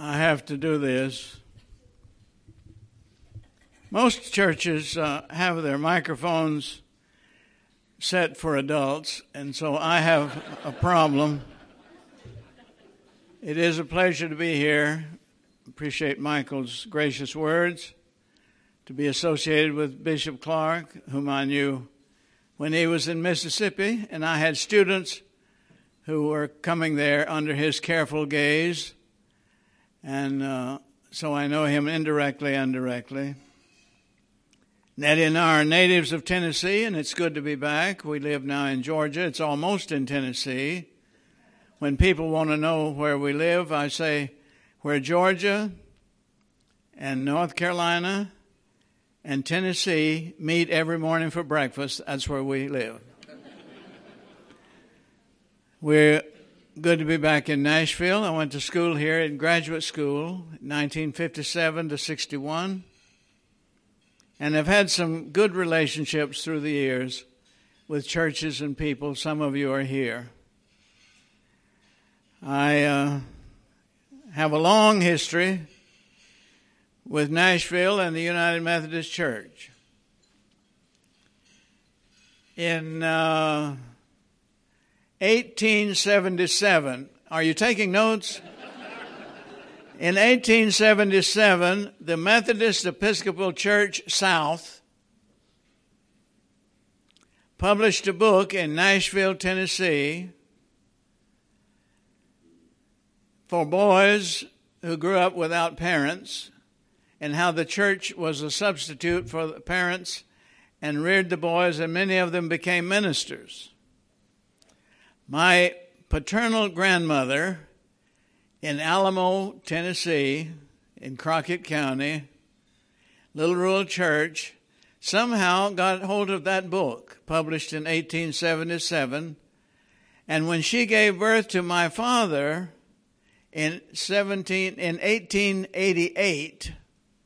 I have to do this. Most churches have their microphones set for adults, and so I have a problem. It is a pleasure to be here. Appreciate Michael's gracious words. To be associated with Bishop Clark, whom I knew when he was in Mississippi, and I had students who were coming there under his careful gaze, and so I know him indirectly and directly. Nettie and I are natives of Tennessee, and it's good to be back. We live now in Georgia. It's almost in Tennessee. When people want to know where we live, I say where Georgia and North Carolina and Tennessee meet every morning for breakfast, that's where we live. We're good to be back in Nashville. I went to school here in graduate school, 1957 to 61, and I've had some good relationships through the years with churches and people. Some of you are here. I have a long history with Nashville and the United Methodist Church. In 1877, are you taking notes? In 1877, the Methodist Episcopal Church South published a book in Nashville, Tennessee, for boys who grew up without parents, and how the church was a substitute for the parents and reared the boys, and many of them became ministers. My paternal grandmother in Alamo, Tennessee, in Crockett County, little rural church, somehow got hold of that book, published in 1877, and when she gave birth to my father in 1888,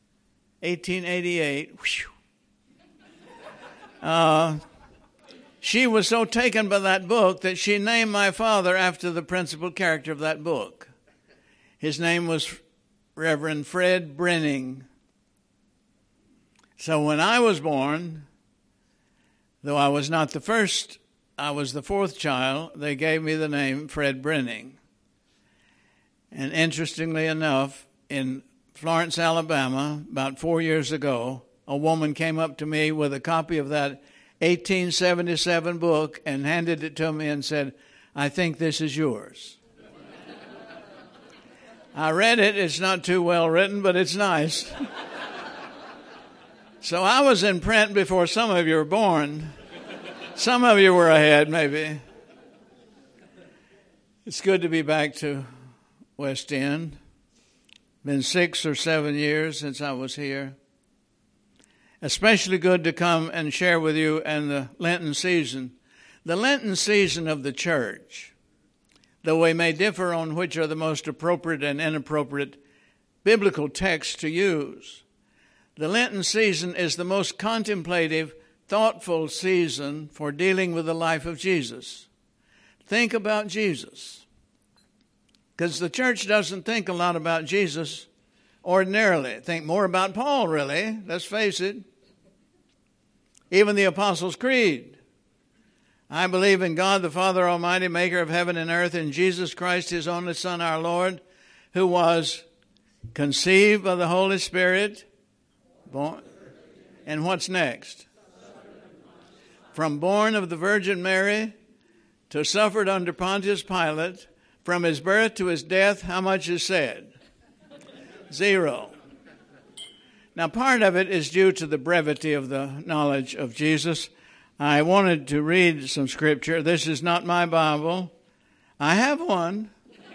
she was so taken by that book that she named my father after the principal character of that book. His name was Reverend Fred Brenning. So when I was born, though I was not the first, I was the fourth child, they gave me the name Fred Brenning. And interestingly enough, in Florence, Alabama, about 4 years ago, a woman came up to me with a copy of that 1877 book and handed it to me and said, "I think this is yours." I read it. It's not too well written, but it's nice. So I was in print before some of you were born. Some of you were ahead, maybe. It's good to be back to West End. Been 6 or 7 years since I was here. Especially good to come and share with you in the Lenten season. The Lenten season of the church, though we may differ on which are the most appropriate and inappropriate biblical texts to use, the Lenten season is the most contemplative, thoughtful season for dealing with the life of Jesus. Think about Jesus. Because the church doesn't think a lot about Jesus ordinarily. Think more about Paul, really. Let's face it. Even the Apostles' Creed. I believe in God, the Father Almighty, maker of heaven and earth, and Jesus Christ, his only Son, our Lord, who was conceived by the Holy Spirit. Born. And what's next? From born of the Virgin Mary to suffered under Pontius Pilate. From his birth to his death, how much is said? 0. Now, part of it is due to the brevity of the knowledge of Jesus. I wanted to read some scripture. This is not my Bible. I have one,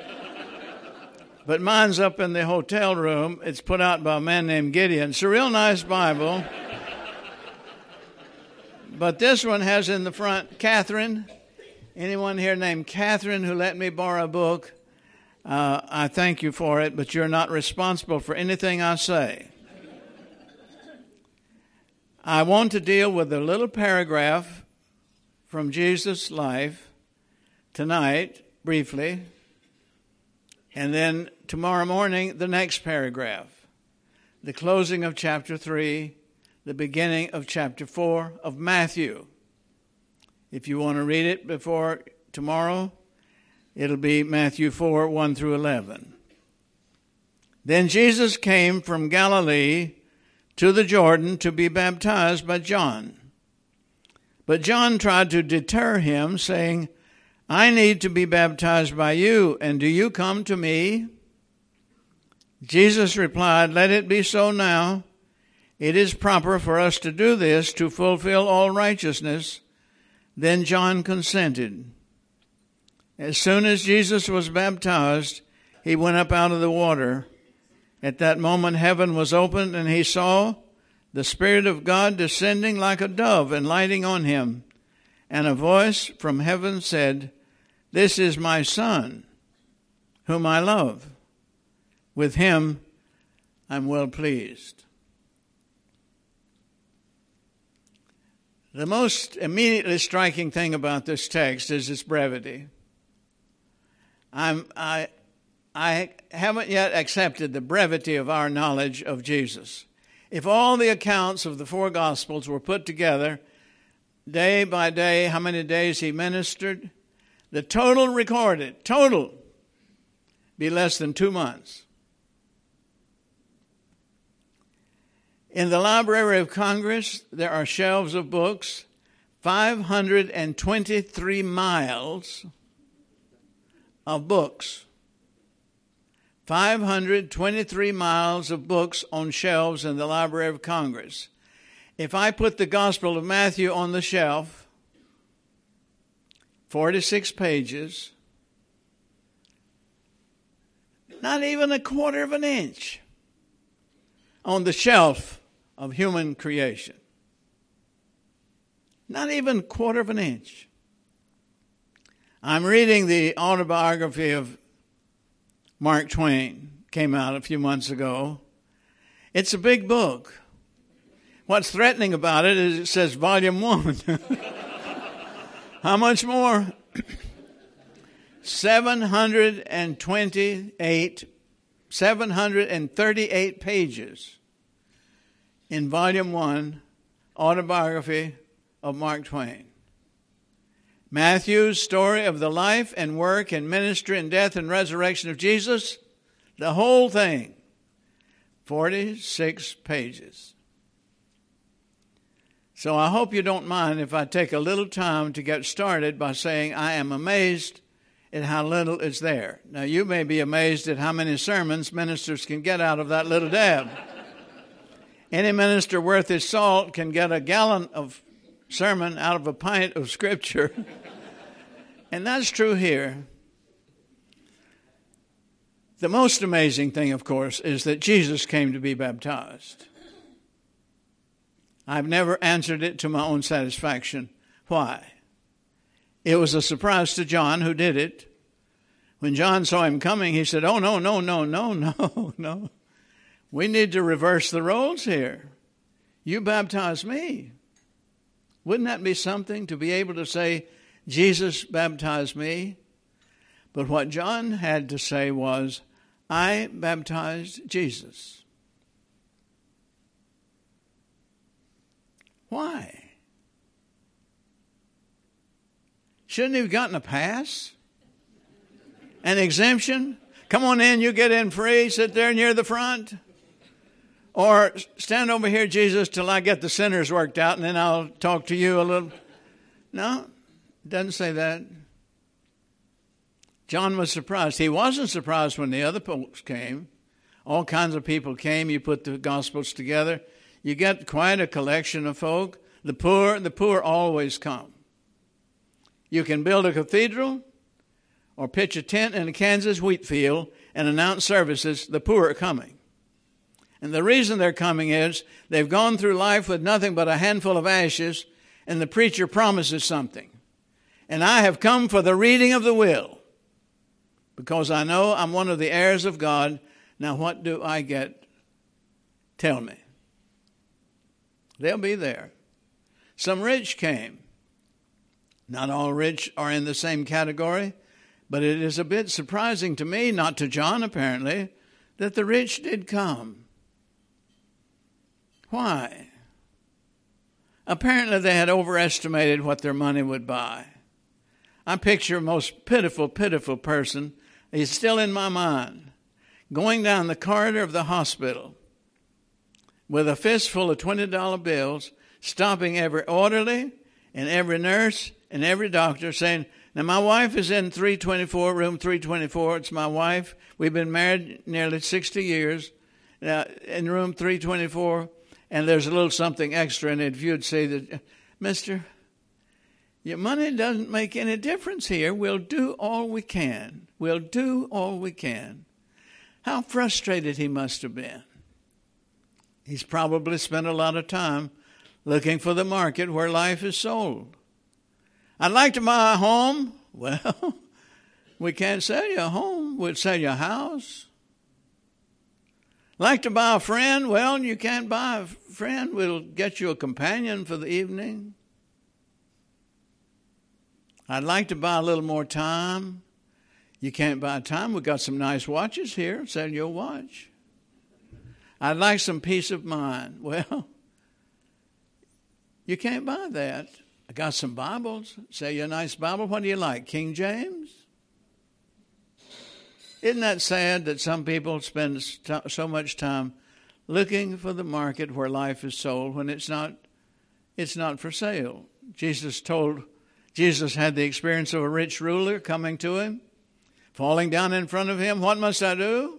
but mine's up in the hotel room. It's put out by a man named Gideon. It's a real nice Bible. But this one has in the front, Catherine. Anyone here named Catherine who let me borrow a book, I thank you for it, but you're not responsible for anything I say. I want to deal with a little paragraph from Jesus' life tonight, briefly. And then tomorrow morning, the next paragraph, the closing of chapter 3, the beginning of chapter 4 of Matthew. If you want to read it before tomorrow, it'll be Matthew 4, 1 through 11. Then Jesus came from Galilee to the Jordan to be baptized by John. But John tried to deter him, saying, I need to be baptized by you, and do you come to me? Jesus replied, let it be so now. It is proper for us to do this to fulfill all righteousness. Then John consented. As soon as Jesus was baptized, he went up out of the water. At that moment heaven was opened, and he saw the Spirit of God descending like a dove and lighting on him. And a voice from heaven said, this is my Son, whom I love. With him I'm well pleased. The most immediately striking thing about this text is its brevity. I haven't yet accepted the brevity of our knowledge of Jesus. If all the accounts of the four Gospels were put together, day by day, how many days he ministered, the total recorded, be less than 2 months. In the Library of Congress, there are shelves of books, 523 miles of books. 523 miles of books on shelves in the Library of Congress. If I put the Gospel of Matthew on the shelf, 46 pages, not even a quarter of an inch on the shelf of human creation. Not even a quarter of an inch. I'm reading the autobiography of Mark Twain. Came out a few months ago. It's a big book. What's threatening about it is it says volume 1. How much more? 738 pages in volume 1, autobiography of Mark Twain. Matthew's story of the life and work and ministry and death and resurrection of Jesus, the whole thing, 46 pages. So I hope you don't mind if I take a little time to get started by saying I am amazed at how little is there. Now you may be amazed at how many sermons ministers can get out of that little dab. Any minister worth his salt can get a gallon of sermon out of a pint of Scripture. And that's true here. The most amazing thing, of course, is that Jesus came to be baptized. I've never answered it to my own satisfaction. Why? It was a surprise to John, who did it. When John saw him coming, he said, oh, no. We need to reverse the roles here. You baptize me. Wouldn't that be something to be able to say, Jesus baptized me? But what John had to say was, I baptized Jesus. Why? Shouldn't he have gotten a pass? An exemption? Come on in, you get in free, sit there near the front. Or stand over here, Jesus, till I get the sinners worked out, and then I'll talk to you a little. No, it doesn't say that. John was surprised. He wasn't surprised when the other folks came. All kinds of people came. You put the Gospels together. You get quite a collection of folk. The poor always come. You can build a cathedral or pitch a tent in a Kansas wheat field and announce services. The poor are coming. And the reason they're coming is they've gone through life with nothing but a handful of ashes, and the preacher promises something. And I have come for the reading of the will, because I know I'm one of the heirs of God. Now what do I get? Tell me. They'll be there. Some rich came. Not all rich are in the same category, But it is a bit surprising to me, not to John apparently, that the rich did come. Why? Apparently they had overestimated what their money would buy. I picture a most pitiful, pitiful person. He's still in my mind. Going down the corridor of the hospital with a fistful of $20 bills, stopping every orderly and every nurse and every doctor saying, now my wife is in 324, room 324. It's my wife. We've been married nearly 60 years. Now, in room 324, and there's a little something extra in it. If you'd say that, mister, your money doesn't make any difference here. We'll do all we can. We'll do all we can. How frustrated he must have been. He's probably spent a lot of time looking for the market where life is sold. I'd like to buy a home. Well, we can't sell you a home. We'll sell you a house. Like to buy a friend? Well, you can't buy a friend. We'll get you a companion for the evening. I'd like to buy a little more time. You can't buy time. We've got some nice watches here. Sell you a watch. I'd like some peace of mind. Well, you can't buy that. I got some Bibles. Sell you a nice Bible. What do you like? King James? Isn't that sad that some people spend so much time looking for the market where life is sold when it's not for sale? Jesus had the experience of a rich ruler coming to him, falling down in front of him. What must I do?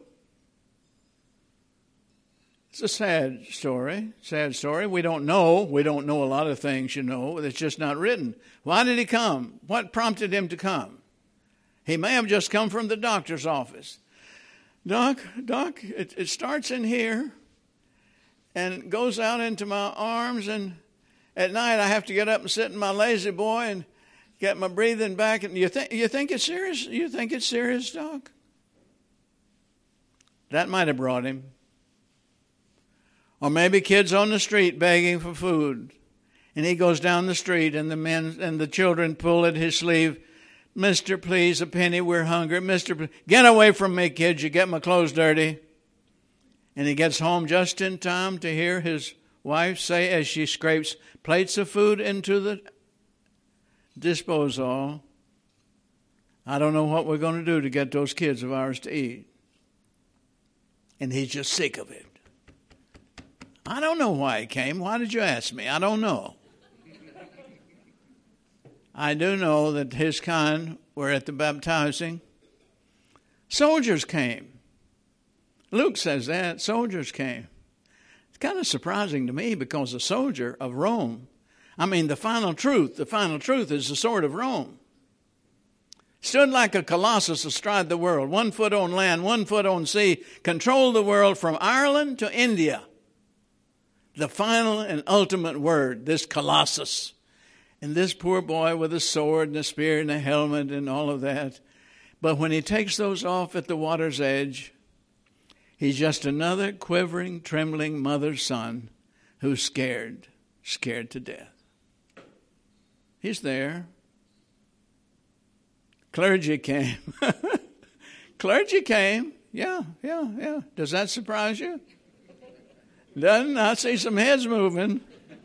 It's a sad story. We don't know a lot of things, It's just not written. Why did he come? What prompted him to come? He may have just come from the doctor's office. Doc, it starts in here and goes out into my arms, and at night I have to get up and sit in my lazy boy and get my breathing back. And you think it's serious? You think it's serious, Doc? That might have brought him. Or maybe kids on the street begging for food, and he goes down the street, and the men and the children pull at his sleeve. Mister, please, a penny, we're hungry. Mister, get away from me, kids, you get my clothes dirty. And he gets home just in time to hear his wife say as she scrapes plates of food into the disposal, I don't know what we're going to do to get those kids of ours to eat. And he's just sick of it. I don't know why he came. Why did you ask me? I don't know. I do know that his kind were at the baptizing. Soldiers came. Luke says that. Soldiers came. It's kind of surprising to me because a soldier of Rome, the final truth is the sword of Rome. Stood like a colossus astride the world, 1 foot on land, 1 foot on sea, controlled the world from Ireland to India. The final and ultimate word, this colossus. And this poor boy with a sword and a spear and a helmet and all of that. But when he takes those off at the water's edge, he's just another quivering, trembling mother's son who's scared to death. He's there. Clergy came. Clergy came. Yeah. Does that surprise you? Doesn't? I see some heads moving.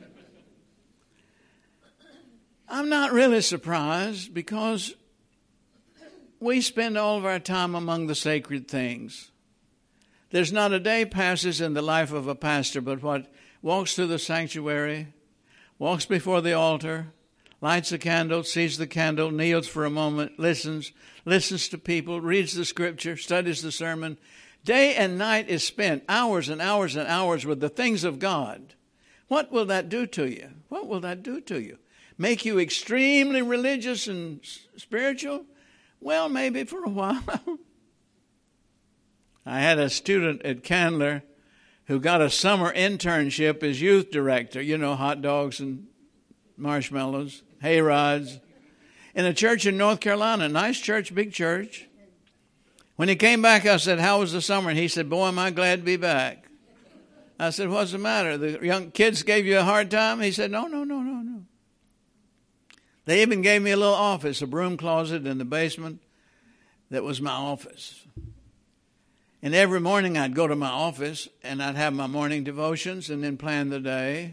I'm not really surprised because we spend all of our time among the sacred things. There's not a day passes in the life of a pastor but what walks through the sanctuary, walks before the altar, lights a candle, sees the candle, kneels for a moment, listens to people, reads the scripture, studies the sermon. Day and night is spent, hours and hours and hours with the things of God. What will that do to you? What will that do to you? Make you extremely religious and spiritual? Well, maybe for a while. I had a student at Candler who got a summer internship as youth director. Hot dogs and marshmallows, hay rides. In a church in North Carolina, nice church, big church. When he came back, I said, how was the summer? And he said, boy, am I glad to be back. I said, what's the matter? The young kids gave you a hard time? He said, no. They even gave me a little office, a broom closet in the basement. that was my office. And every morning I'd go to my office and I'd have my morning devotions and then plan the day.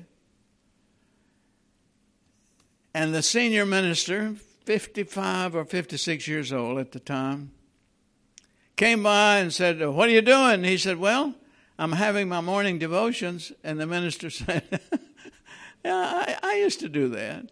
And the senior minister, 55 or 56 years old at the time, came by and said, "What are you doing?" He said, "Well, I'm having my morning devotions." And the minister said, "Yeah, I used to do that."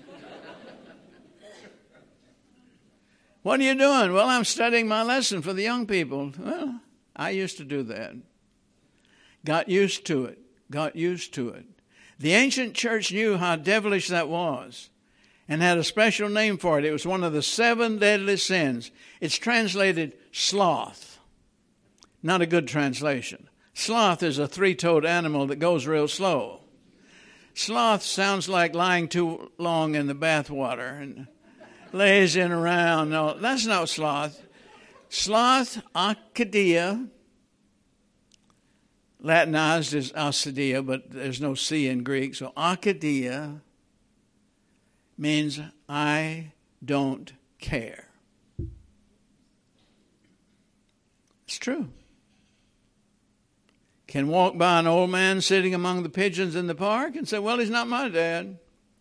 "What are you doing?" "Well, I'm studying my lesson for the young people." "Well, I used to do that." Got used to it. Got used to it. The ancient church knew how devilish that was and had a special name for it. It was one of the 7 deadly sins. It's translated sloth. Not a good translation. Sloth is a 3-toed animal that goes real slow. Sloth sounds like lying too long in the bathwater and lazing around. No, that's not sloth. Sloth, acedia, Latinized is acedia, but there's no C in Greek. So acedia means I don't care. It's true. Can walk by an old man sitting among the pigeons in the park and say, "Well, he's not my dad."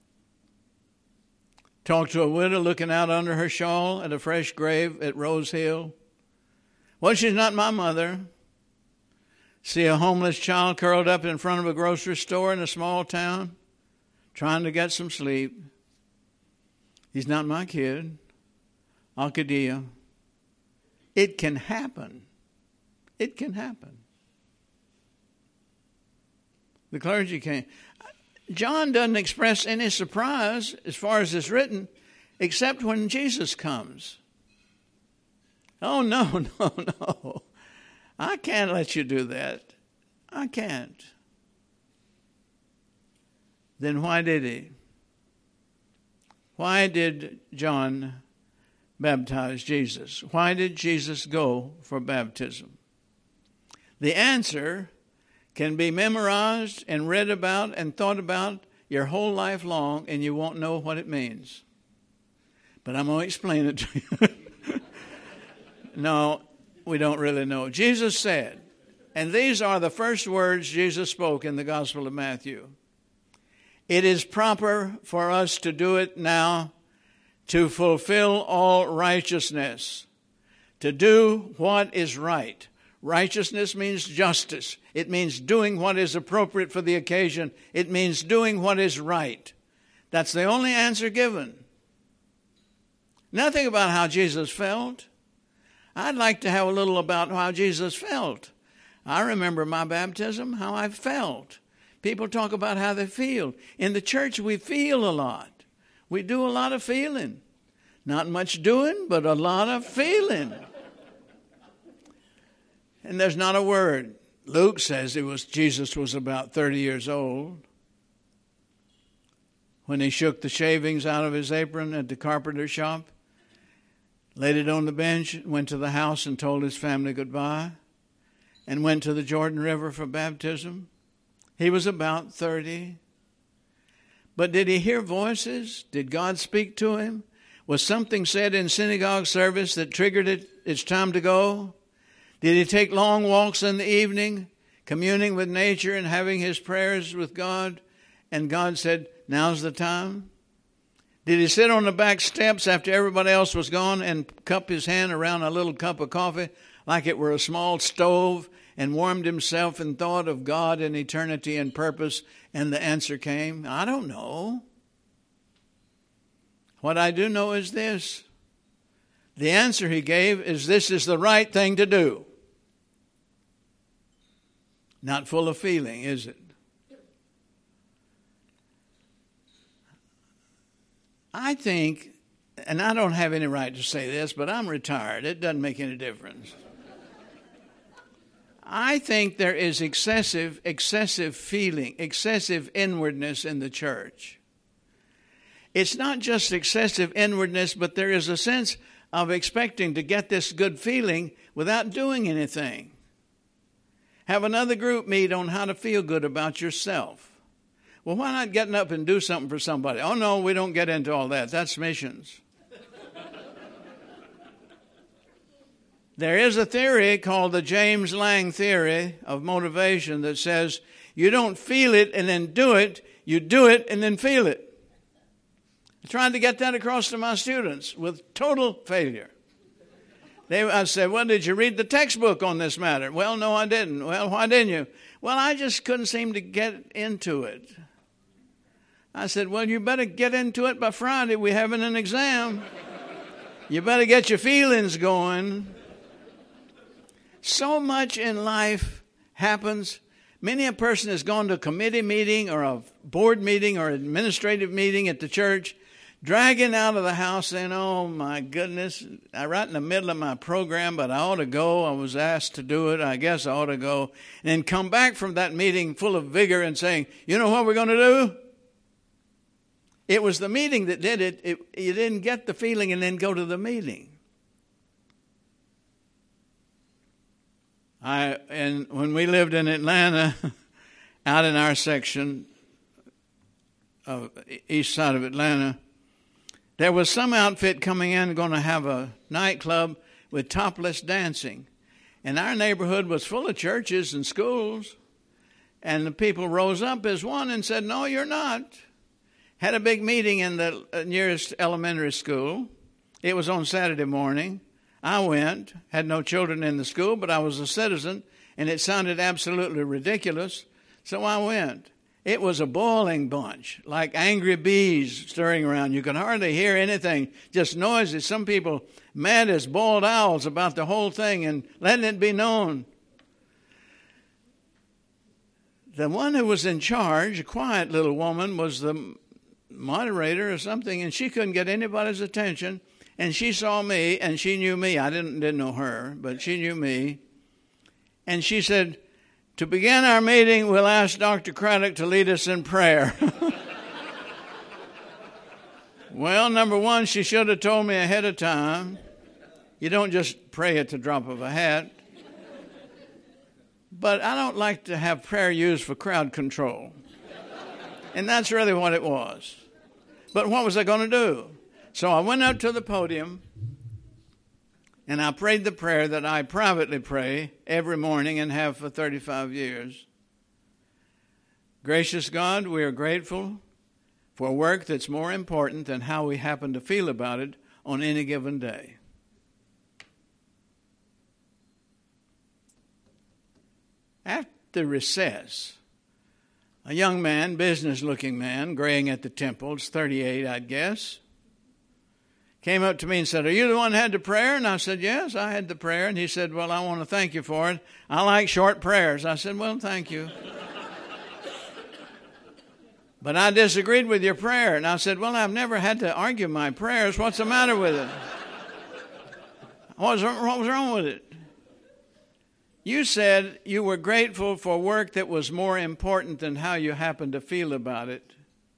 Talk to a widow looking out under her shawl at a fresh grave at Rose Hill. "Well, she's not my mother." See a homeless child curled up in front of a grocery store in a small town trying to get some sleep. "He's not my kid." Akadia. It can happen. It can happen. The clergy came. John doesn't express any surprise as far as it's written, except when Jesus comes. "Oh, no, no, no. I can't let you do that. I can't." Then why did he? Why did John baptize Jesus? Why did Jesus go for baptism? The answer can be memorized and read about and thought about your whole life long, and you won't know what it means. But I'm going to explain it to you. No, we don't really know. Jesus said, and these are the first words Jesus spoke in the Gospel of Matthew, "It is proper for us to do it now, to fulfill all righteousness," to do what is right. Righteousness means justice. It means doing what is appropriate for the occasion. It means doing what is right. That's the only answer given. Nothing about how Jesus felt. I'd like to have a little about how Jesus felt. I remember my baptism, how I felt. People talk about how they feel. In the church, we feel a lot. We do a lot of feeling. Not much doing, but a lot of feeling. And there's not a word. Luke says Jesus was about 30 years old when he shook the shavings out of his apron at the carpenter shop, laid it on the bench, went to the house and told his family goodbye, and went to the Jordan River for baptism. He was about 30. But did he hear voices? Did God speak to him? Was something said in synagogue service that triggered it? It's time to go? Did he take long walks in the evening, communing with nature and having his prayers with God? And God said, "Now's the time"? Did he sit on the back steps after everybody else was gone and cup his hand around a little cup of coffee like it were a small stove and warmed himself and thought of God and eternity and purpose? And the answer came, I don't know. What I do know is this. The answer he gave is, this is the right thing to do. Not full of feeling, is it? I think, and I don't have any right to say this, but I'm retired. It doesn't make any difference. I think there is excessive feeling, excessive inwardness in the church. It's not just excessive inwardness, but there is a sense of expecting to get this good feeling without doing anything. Have another group meet on how to feel good about yourself. Well, why not getting up and do something for somebody? Oh, no, we don't get into all that. That's missions. There is a theory called the James Lang theory of motivation that says you don't feel it and then do it, you do it and then feel it. I tried to get that across to my students with total failure. I said, well, did you read the textbook on this matter? Well, no, I didn't. Well, why didn't you? Well, I just couldn't seem to get into it. I said, well, you better get into it by Friday. We're having an exam. You better get your feelings going. So much in life happens. Many a person has gone to a committee meeting or a board meeting or administrative meeting at the church, dragging out of the house saying, oh, my goodness, I'm right in the middle of my program, but I ought to go. I was asked to do it. I guess I ought to go. And then come back from that meeting full of vigor and saying, you know what we're going to do? It was the meeting that did it. You didn't get the feeling and then go to the meeting. And when we lived in Atlanta, out in our section of east side of Atlanta, there was some outfit coming in going to have a nightclub with topless dancing. And our neighborhood was full of churches and schools. And the people rose up as one and said, no, you're not. Had a big meeting in the nearest elementary school. It was on Saturday morning. I went, had no children in the school, but I was a citizen, and it sounded absolutely ridiculous. So I went. It was a boiling bunch, like angry bees stirring around. You could hardly hear anything, just noises. Some people mad as boiled owls about the whole thing and letting it be known. The one who was in charge, a quiet little woman, was the moderator or something, and she couldn't get anybody's attention. And she saw me, and she knew me. I didn't know her, but she knew me. And she said, to begin our meeting, we'll ask Dr. Craddock to lead us in prayer. Well, number one, she should have told me ahead of time. You don't just pray at the drop of a hat. But I don't like to have prayer used for crowd control. And that's really what it was. But what was I going to do? So I went up to the podium, and I prayed the prayer that I privately pray every morning and have for 35 years. Gracious God, we are grateful for work that's more important than how we happen to feel about it on any given day. After recess, a young man, business-looking man, graying at the temples, 38, I'd guess, came up to me and said, are you the one who had the prayer? And I said, yes, I had the prayer. And he said, well, I want to thank you for it. I like short prayers. I said, well, thank you. But I disagreed with your prayer. And I said, well, I've never had to argue my prayers. What's the matter with it? What was wrong with it? You said you were grateful for work that was more important than how you happened to feel about it.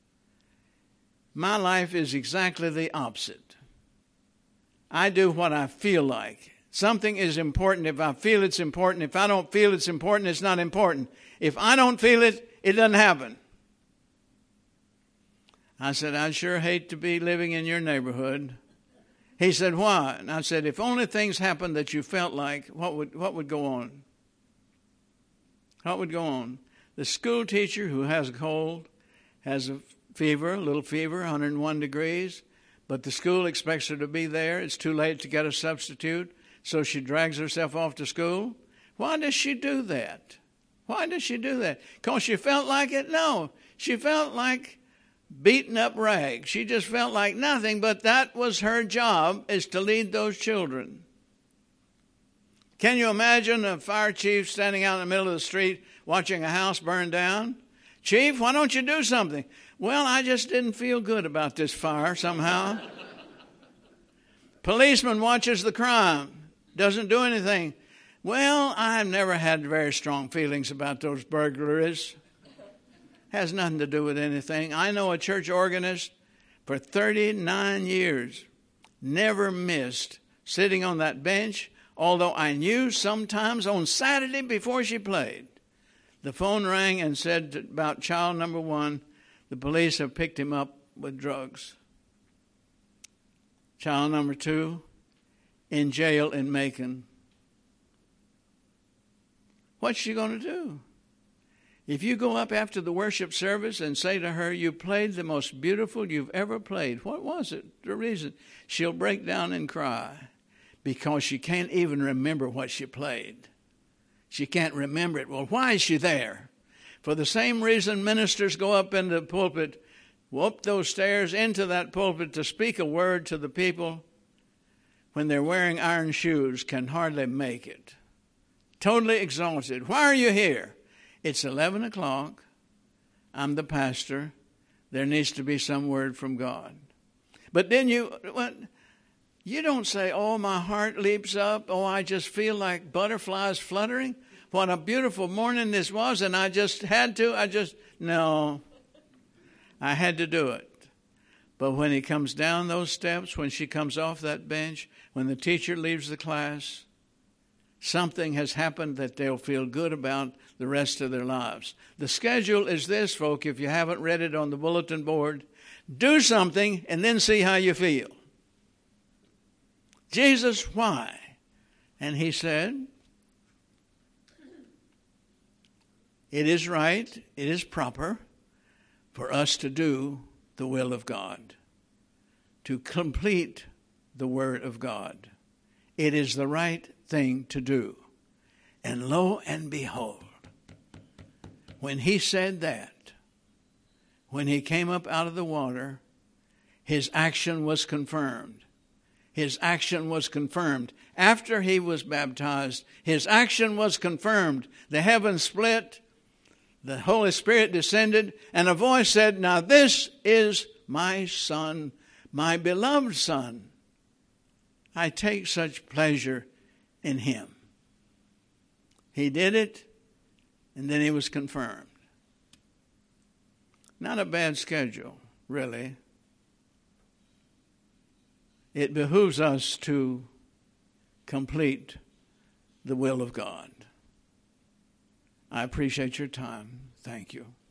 My life is exactly the opposite. I do what I feel like. Something is important if I feel it's important. If I don't feel it's important, it's not important. If I don't feel it, it doesn't happen. I said, I'd sure hate to be living in your neighborhood. He said, why? And I said, if only things happened that you felt like, what would go on? What would go on? The school teacher who has a cold, has a fever, a little fever, 101 degrees, but the school expects her to be there. It's too late to get a substitute, so she drags herself off to school. Why does she do that? Why does she do that? Because she felt like it? No. She felt like beaten up rags. She just felt like nothing, but that was her job, is to lead those children. Can you imagine a fire chief standing out in the middle of the street watching a house burn down? Chief, why don't you do something? Well, I just didn't feel good about this fire somehow. Policeman watches the crime, doesn't do anything. Well, I've never had very strong feelings about those burglaries. Has nothing to do with anything. I know a church organist for 39 years, never missed sitting on that bench, although I knew sometimes on Saturday before she played, the phone rang and said about child number 1, the police have picked him up with drugs. Child number 2, in jail in Macon. What's she going to do? If you go up after the worship service and say to her, you played the most beautiful you've ever played, what was it? The reason? She'll break down and cry because she can't even remember what she played. She can't remember it. Well, why is she there? For the same reason ministers go up in the pulpit, up those stairs into that pulpit to speak a word to the people when they're wearing iron shoes, can hardly make it. Totally exhausted. Why are you here? It's 11 o'clock. I'm the pastor. There needs to be some word from God. But then you don't say, oh, my heart leaps up. Oh, I just feel like butterflies fluttering. What a beautiful morning this was, and I just had to. No. I had to do it. But when he comes down those steps, when she comes off that bench, when the teacher leaves the class, something has happened that they'll feel good about the rest of their lives. The schedule is this, folk, if you haven't read it on the bulletin board. Do something and then see how you feel. Jesus, why? And he said, it is right, it is proper for us to do the will of God, to complete the word of God. It is the right thing to do. And lo and behold, when he said that, when he came up out of the water, his action was confirmed. His action was confirmed. After he was baptized, his action was confirmed. The heavens split, the Holy Spirit descended, and a voice said, now this is my Son, my beloved Son. I take such pleasure in him. He did it, and then he was confirmed. Not a bad schedule, really. It behooves us to complete the will of God. I appreciate your time. Thank you.